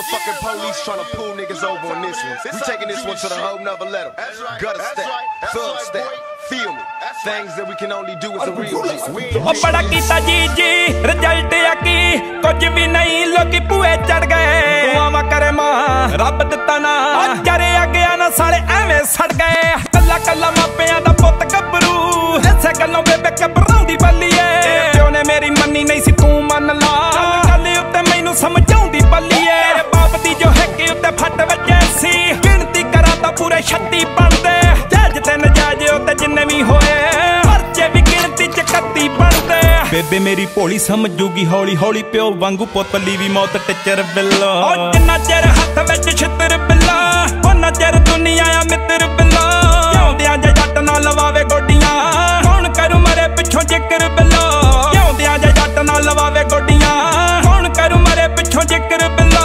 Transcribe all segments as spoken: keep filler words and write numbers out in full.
Motherfucking police trying to pull niggas over on this one. We taking this one to the whole nother level. Gutter step, thug step, feel me. Things that we can only do as a real G. ओ बड़ा कीता जी जी result आ की कुछ भी नहीं लोकी पूए चढ़ गए दुआवा करे मां रब दिता ना जरे आ गया ना साले एवें सड़ गए कल्ला कल्ला मापियां दा पुੱਤ ਗੱਭਰੂ ऐसे गल्लों बेबे घबराउंदी बल्लीए प्यो ने मेरी मन्नी नहीं सी तू मन ला गल उत्ते मैनू समझाउंदी बल्लीए तेरे बाप दी जो है कि उत्ते फट वजे सी गिनती करा तां पूरे छत्ती बनदे जायज ते नजायज उत्ते जिन्ने भी होए परचे भी गिनती च इकत्ती बनदे बेबे मेरी भोली समझूगी हौली हौली प्यो वांगू पुतली भी मौत टिचर बिल्ला ओ जिन्ना चਿਰ हत्थ विच छितर बिल्ला उन्ना चਿਰ दुनिया आ मित्र बिल्ला क्योंदियां जे जट ना लवावे गोडियां कौन करू मरे पिछों जिक्र बिल्ला क्योंदियां जे जट ना लवावे गोडियां कौन करू मरे पिछों जिक्र बिल्ला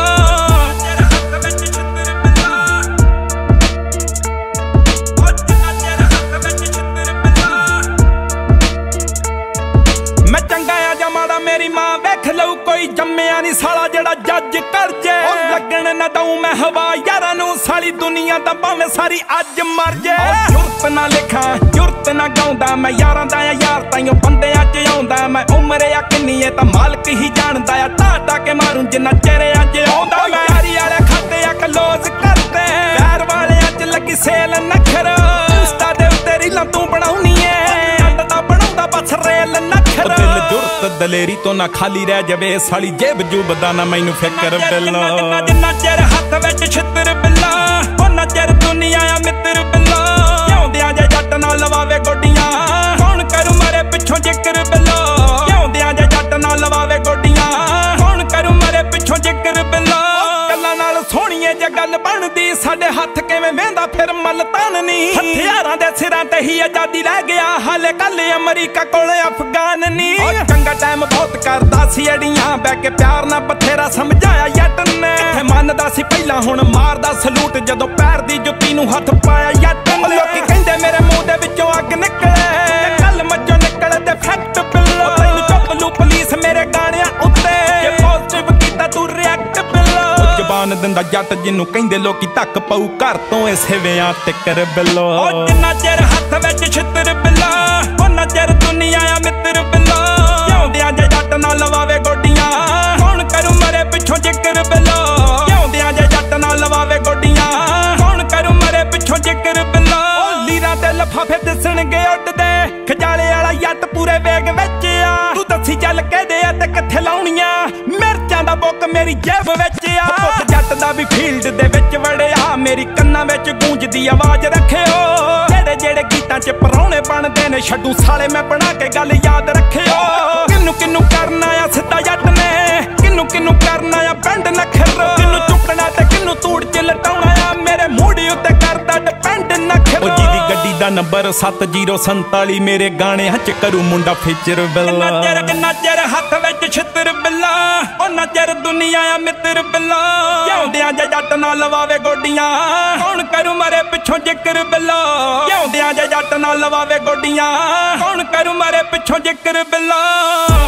मैं चंगा आ जा माड़ा मेरी मां वेख लऊ कोई जम्मिया नहीं साला जेड़ा जज कर जे लगन ना दऊं मैं हवा यारां नू सारी दुनिया दा भावें सारी अज मर जे जुरत ना लिखा जुरत ना गाउंदा मैं यारां दा यार ताईं बंदे अज आउंदा मैं उम्र आ किन्नी है तां मालक ही जानदा आ टाटा के मारूं जिन्ना चेहरे अज आउंदा मैं यारी वाले खाते आ क्लोज करते प्यार वाले अज लगी सेल नखर इंस्टा दे उत्ते रीलां तू बनाउनी है अट दा बनाउंदा बस रेल नखर दिल जुरत दलेरी तो ना खाली रह जावे साली जेब जूब दा ना मैनू फिकर बिल्ला जिन्ना चਿਰ हत्थ विच छितर बिल्ला उन्ना चਿਰ दुनिया आ मित्र बिल्ला क्योंदियां जे जट ना लवावे गोडियां कौन करू मरे पिछों जिक्र बिल्ला क्योंदियां जे जट ना लवावे गोडियां कौन करू मरे पिछों जिक्र बिल्ला गल्लां नाल सोहणीए जे गल बनदी साडे हत्थ किवें वेंदा फिर मल तन नी हथियारां दे सिरां ते ही आजादी लै गया हाले कल अमरीका कोल अफगान नी चंगा टाइम बहुत करदा सी अड़ियां बैठ के प्यार ना बथेरा समझाया जट ने किथे मनदा सी पहिला हुण मारदा सलूट जदों पैर दी जुत्ती नू हत्थ पाया जट ने लोकी कहंदे मेरे मूंह दे विचों अग निकले कल मज्जों निकले ते फैक्ट बिल्ला तैनूं चुप लू पुलिस मेरे गाणियां उत्ते जे पॉजिटिव कीता तू रिएक्ट बिल्ला जबान दिंदा जट जिन्नू कहंदे लोकी तक पऊ घर तो इसे विआं तिकर बिल्लो ओ जिन्ना चਿਰ हत्थ विच छितर बिल्ला उन्ना चਿਰ दुनिया आ मित्र बिल्ला क्योंदियां जे जट ना लवावे गोडियां कौन करू मरे पिछों जिक्र बिल्ला क्योंदियां जे जट ना लवावे गोडियां कौन करू मरे पिछों जिक्र बिल्ला लीरां ते लफाफे दिसणगे उड्डदे खजाले वाला जट पूरे वेग विच आ तू दसी चल कहदे आ ते किथे लाउणीਆਂ मिर्चां दा बुक मेरी जेब विच आ पुੱਤ जट दा भी फील्ड दे विच वड़िया मेरी कन्नां विच गूंजदी आवाज रखियो जेड़े जेड़े गीतां च परौणे बनदे ने छड्डू साले मैं बना के गल याद रखियो किन्नू किन्नू करना आ सिद्धा जट ने किन्नू किन्नू करना आ पिंड नखर किन्नू चुकना ते किन्नू तूड़ च लटाउणा आ मेरे मूड़ी उत्ते करदा डिपेंड नखर ओ जी दी गड्डी दा नंबर सत्त जीरो संताली मेरे गाणे च करू मुंडा फीचर बिल्ला किन्ना चਿਰ हत्थ विच छितर बिल्ला उन्ना चਿਰ दुनिया आ मित्र बिल्ला क्योंदियां जे जट ना लवावे गोडियां कौन करू मरे पिछों जिक्र बिल्ला क्योंदियां जे जट ना लवावे गोडियां कौन करू मरे पिछों जिक्र बिल्ला।